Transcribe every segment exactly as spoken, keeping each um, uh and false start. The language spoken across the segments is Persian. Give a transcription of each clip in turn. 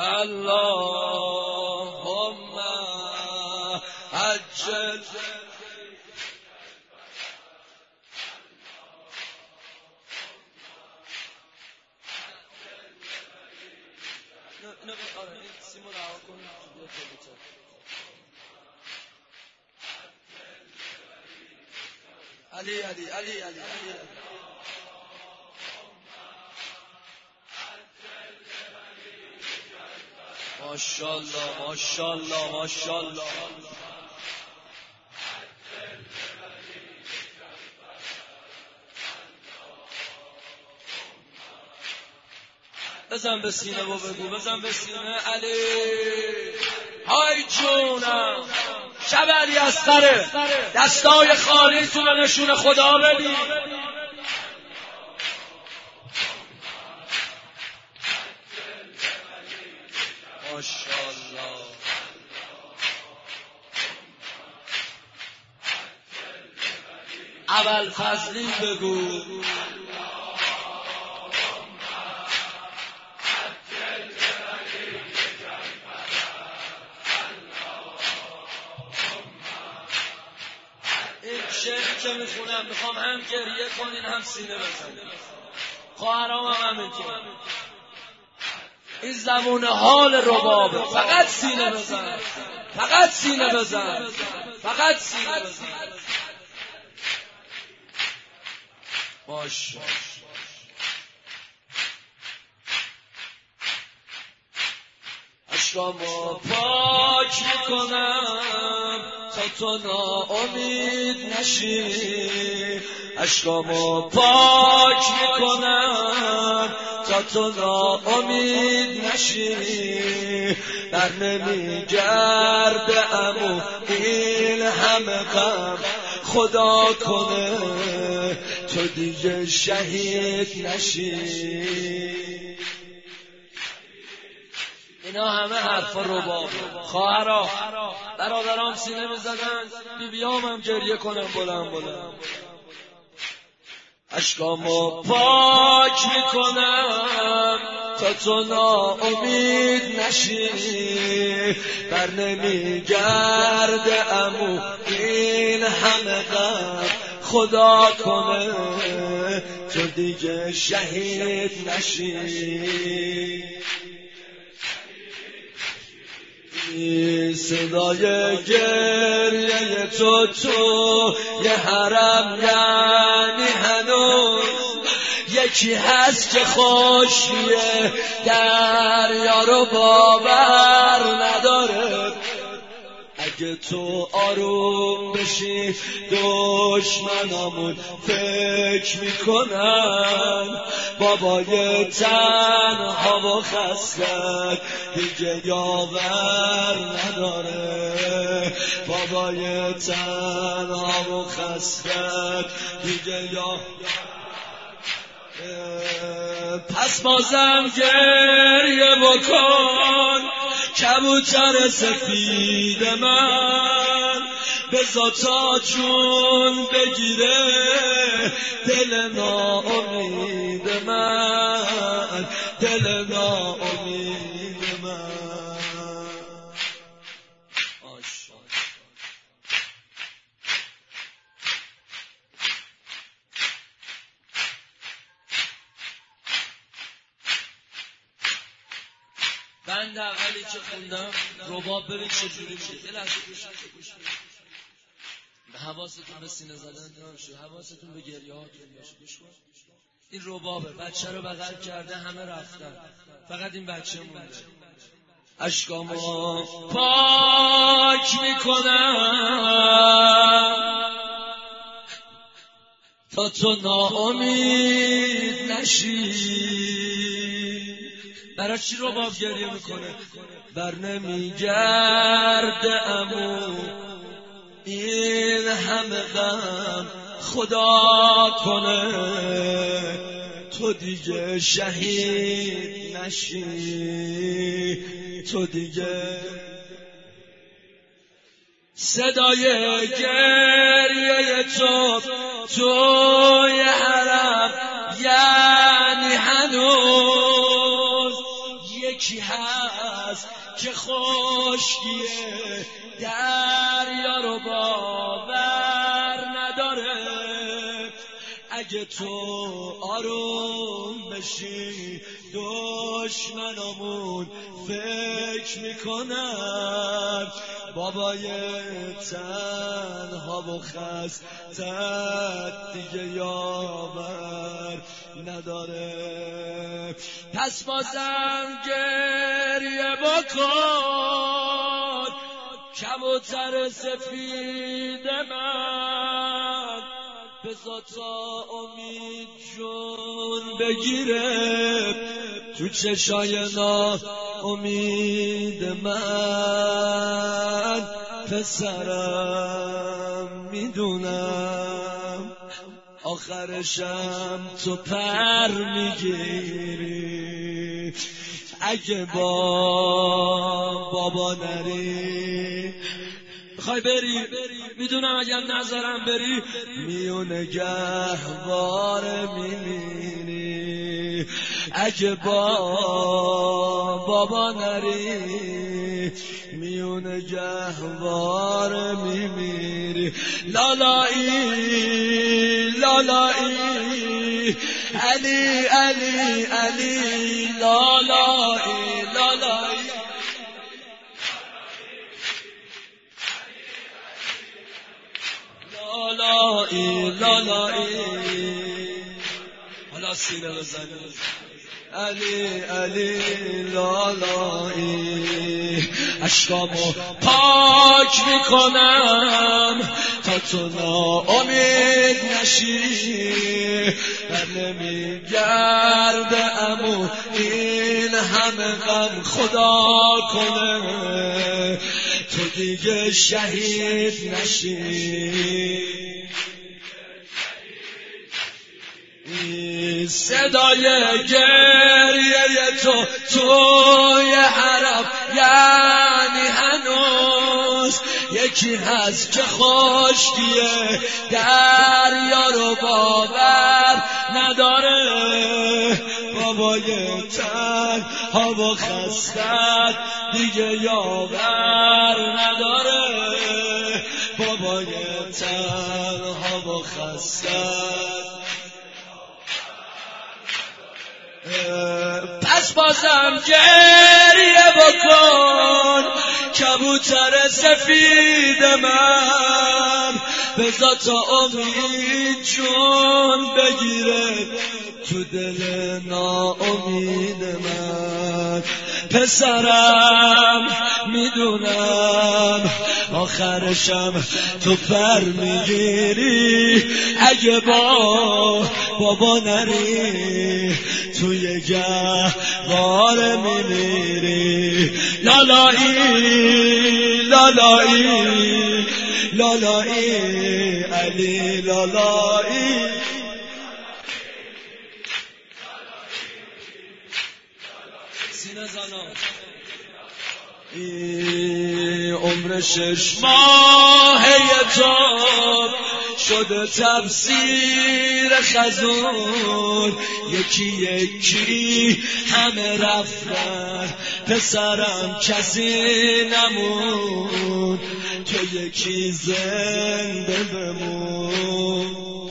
اللهم عجل علی علی علی علی علی ماشاءالله ماشاءالله ماشاءالله بزن به سینه و بگو بزن به سینه علی های جونم شب علی اصغره دستای خالیتون رو نشون خدا بدید ماشاءالله اول فضلی بگو شعری که میخونم میخوام هم گریه کنین هم سینه بزنین خواهرام هم همینطور این زبون حال ربابه فقط سینه بزن فقط سینه بزن فقط سینه بزن ماشاءالله اشکامو پاک میکنم تا تو ناامید نشی اشکامو پاک میکنم تا تو ناامید نشی در نمیگرده امو این همه غم خدا کنه تو دیگه شهید نشی اینا همه حرف رباب خواهرا برادرام سینه میزدن بیبیام هم گریه کنم بلند بلند اشکامو پاک میکنم تا تو ناامید نشی بر نمیگرده امو این همه غم خدا کنه تو دیگه شهید نشی صدای گریه تو تو یه حرم یعنی هنوز یکی هست که خوشیه دریا رو باور نداره اگه تو آروم بشی دشمنامون فکر میکنن بابای تنها و خسته دیگه یاور نداره بابای تنها و خسته دیگه یاور پس بازم گریه بکن کبوتر سفید من بزا تا جون بگیره دل ناامید من دل ناامید من بند اولی که خوندم رباب ببین چجوری میشه یه لحظه گوش به حواستون به سینه زدن نمیشه حواستون به گریه هاتون باشه گوش کن این ربابه بچه رو بغل کرده همه رفتن فقط این بچه مونده اشکامو پاک میکنم تا تو ناامید نشی برای چی رباب گریه میکنه بر نمیگرده امو این همه غم خدا کنه تو دیگه شهید نشی تو دیگه صدای گریه تو توی حرم یعنی هنوز یکی هست هست که خشکیه دریا رو باور نداره. اگه تو آروم بشی دشمنامون فکر میکنن بابای تنها و خستت دیگه یاور نداره. پس بازم گریه بکن کبوتر سفید من، بذار تا امید جون بگیره تو چشای نا امید من. پسرم میدونم آخرشم تو پر میگیری. اگه با بابا نری بخوای بری، میدونم اگر نظرم بری میونه گهواره میمیری. اگه با بابا نری میونه گهواره میمیری. لالایی لالایی علی علی علی لالایی لالایی لالایی لالایی. حالا سینه بزنید علی علی لالایی. اشکامو پاک میکنم تا تو ناامید نشی. بر نمیگرده امو این همه غم خدا کنه تو دیگه شهید نشی. صدای گریه تو توی حرم یعنی هنوز یکی هست که خشکیه دریا رو باور نداره. بابای تنها و خستت دیگه یاور نداره. بابای تنها و خستت. پس بازم گریه بکن کبوتر سفید من، بذار تا امید جون بگیره تو دل ناامید من. پسرم میدونم آخرشم تو پر میگیری. اگه با بابا نری توی گهواره میمیری. لالایی لالایی لالایی علی لالایی. سینه زنان این عمر شش ماهه تو شده تفسیر خزون. یکی یکی همه رفتن پسرم کسی نمون. تو یکی زنده بمون.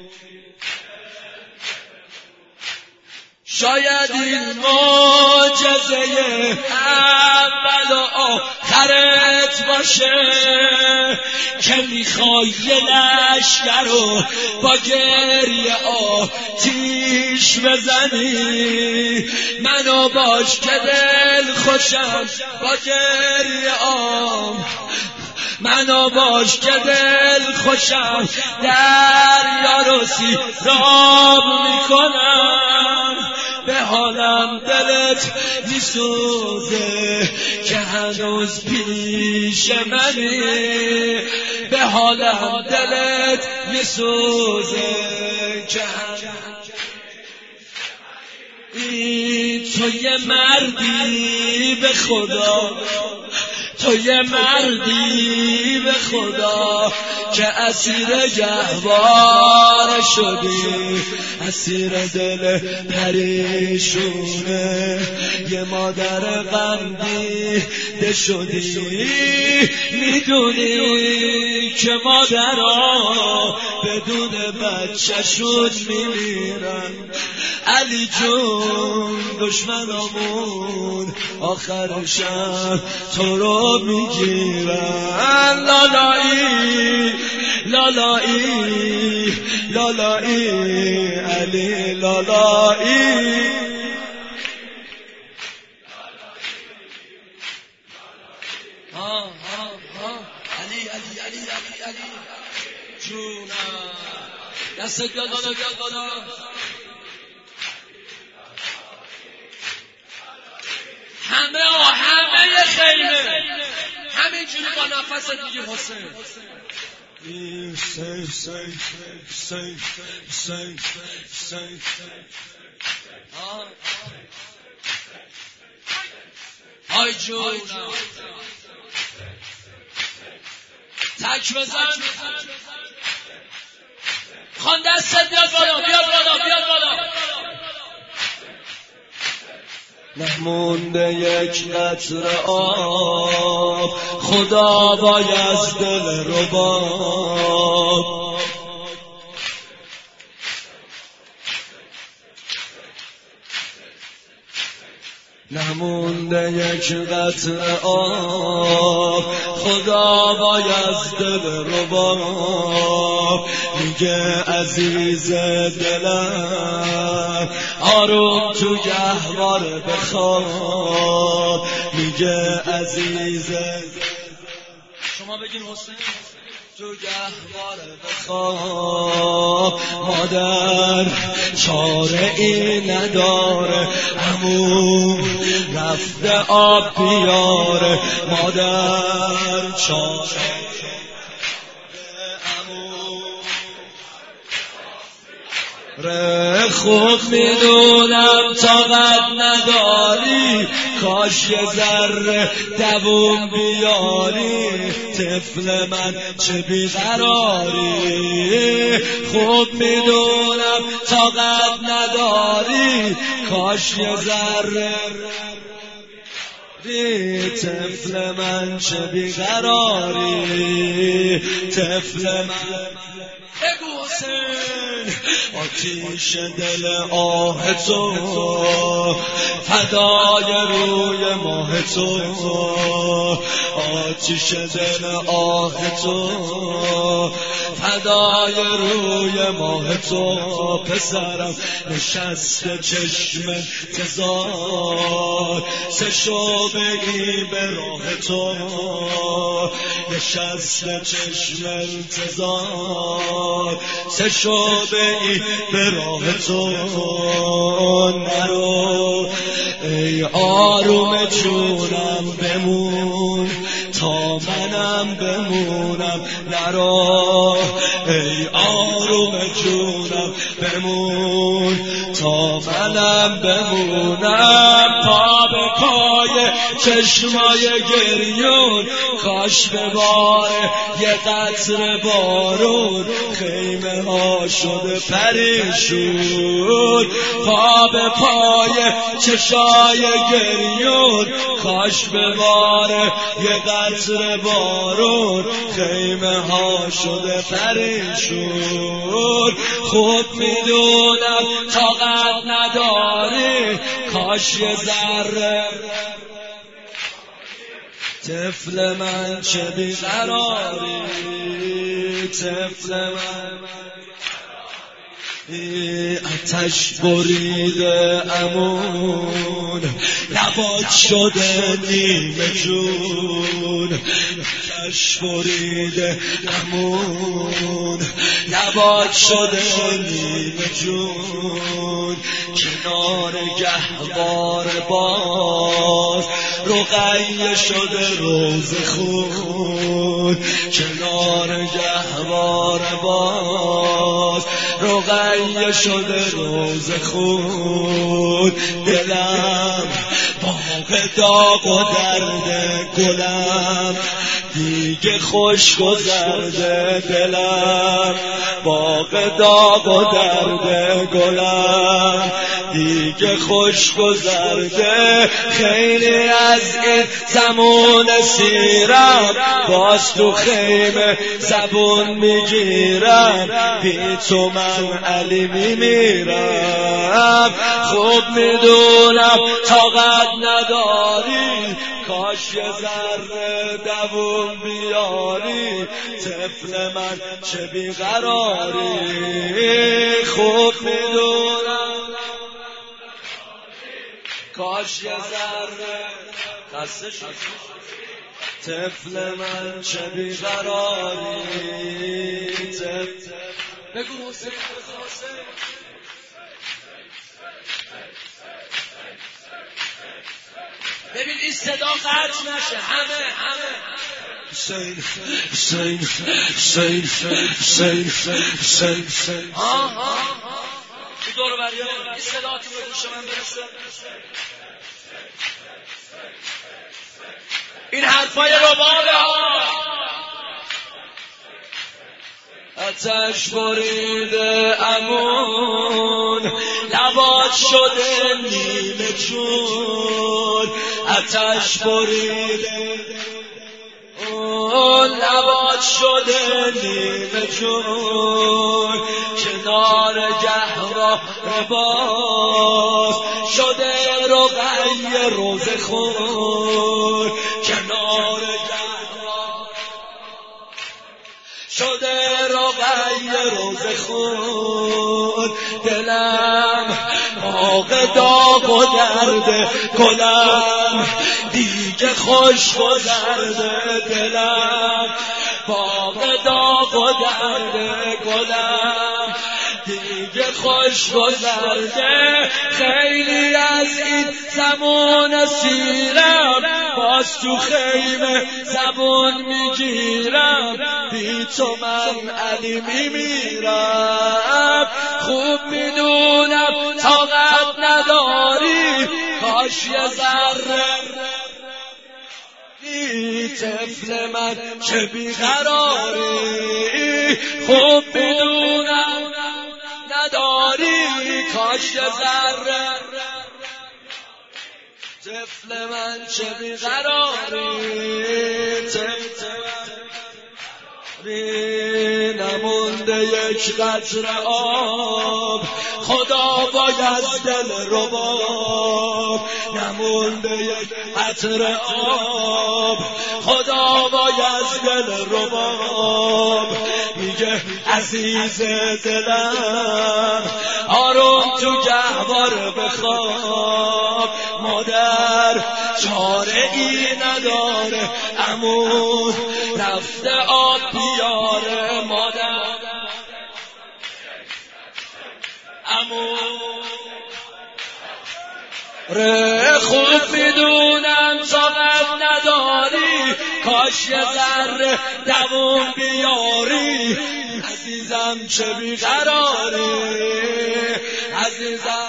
شاید این معجزه اول و آخرت باشه که میخوای یه لشکر رو با گریه آتیش بزنی. منو باش که دل خوشم با گریه آم. منو باش که دل خوشم دریا رو سیراب میکنم. به حالم دلت میسوزه که هنوز پیش منی. به حالم دلت میسوزه که هنوز تو یه مردی به خدا، تو یه مردی به خدا که اسیر گهواره شدی، اسیر دل پریشونه یه مادر غم دیده شدی. میدونی که مادرها بدون بچه‌شون میمیرن، علی جون دشمنامون آخرشم تو رو میگیرن. لالایی لالایی لالایی علی لالایی. ها ها ها علی علی علی علی علی جونم دست بیاد بالا بیاد بالا. همه ها همه خیمه همینجوری با نفس دیگه حسین. آی جونم تک بزن خان دستت بیاد بالا بیاد بالا بیاد بالا. نمونده یک قطره آب خدا باید دل رباب. نمونده یک قطره آب خدا باید دل رباب. میگه عزیز دلم آروم تو گهواره بخواب. میگه عزیز شما بگین حسین تو گهواره بخواب. مادر چاره ای نداره عمو رفته آب بیاره. مادر چاره ره خوب میدونم طاقت نداری، کاش یه ذره دووم بیاری. طفل من چه بیقراری، خوب میدونم طاقت نداری، کاش یه ذره طفل من چه بیقراری. طفل من بگو حسین آتیش دل آه تو فدای روی ماه تو. آتیش دل آه تو فدای روی ماه تو. پسرم نشسته چشم انتظار سه شعبه ای به راه تو. نشسته چشم انتظار سه شعبه ای به راه تو. نرو ای آروم جونم بمون تا منم بمونم. نرو ای آروم جونم بمون تا منم بمونم. پا به پای چشمای گریون کاش بباره یه قطره بارون. خیمه ها شده پریشون پا به پای چشای گریون. کاش بباره یه قطره بارون. خیمه ها شده پریشون. خوب میدونم طاقت نداری، کاش یه ذره طفل من چه بیقراری. طفل من آتش بریده امون لبات شده نیمه جون. آتش بریده امون لبات شده نیمه جون. کنار گهوار باز رقیه شده روز خون. کنار گهوار باز رقیه شده روز خون. دلم با باغ داغ و درد گلم دیگه خوش گذرده دلم، باغ داغ و درد گلم دیگه خوش گذرده. خیلی از این زمان سیرم باز تو خیمه زبون میگیرم، بی تو من علی میمیرم. خوب میدونم طاقت نداری، کاش یه ذره دووم بیاری، طفل من چه بیقراری. خوب میدونم کاش یه ذره خسته شد، طفل من چه بیقراری. بگو حسین ببین این صدا قطع نشه، همه همه حسین حسین حسین حسین حسین حسین. آه آه تو دور بریا این صدا تو به گوش من برسه. این حرفای ربابه ها آتش بریده امون، لبات شده نیمه چون. آتش بریده اون لبات شده نیمه چون، کنار گهواره باز شده رقیه روزه خون. کنار گهواره شده رقیه روزه خون. دلم باغ داغ و درد گلم دیگه خوش گذرده. دلم باغ داغ و درد گلم دیگه خوش گذرده. خیلی از این زمان سیرم باز تو خیمه زبون میگیرم، بی تو من علی میمیرم. خوب میدونم طاقت نداری، کاش یه ذره طفل من چه بیقراری. خوب میدونم نداری، کاش یه ذره طفل من چه بیقراری. نمونده یک قطره آب، خدا باید دل رباب. نمونده یک قطره آب، خدا باید دل رباب. میگه عزیز دلم آروم تو گهواره بخواب، مادر چاره ای نداره، عمو رفته آب بیاره. مادر عمو ره خوب میدونم طاقت نداری، کاش یه ذره دووم بیاری. عزیزم چه بیقراری، عزیزم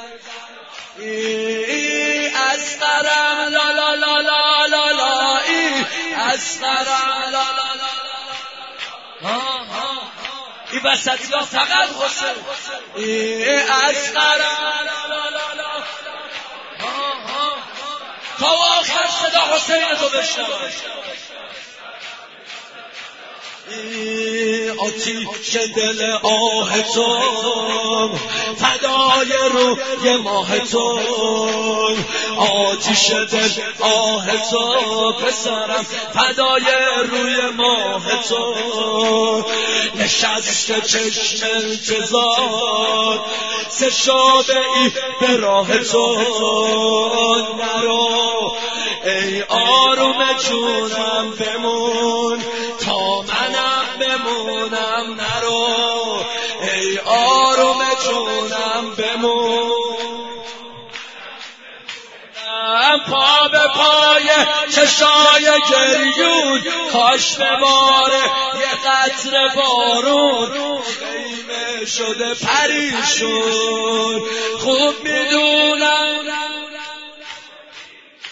ای اسقرم لا لا لا لا لا لا ای اسقرم لا لا لا ها ها ای وسطی ها فقط حسین ای اسقرم لا لا لا لا ها ها تا آخر صدا حسین تو بشنوش. آتیش دل آه تو فدای روی ماه تو، آتیش دل آه تو پسرم فدای روی ماه تو. نشسته چشم انتظار سه شابه ای به راه تو، نرو ای آروم جونم بمون تا منم بمونم، نرو ای آروم جونم بمون. پا به پای چشای گریون کاش بباره یه قطره بارون، خیمه شده پریشون. خوب میدونم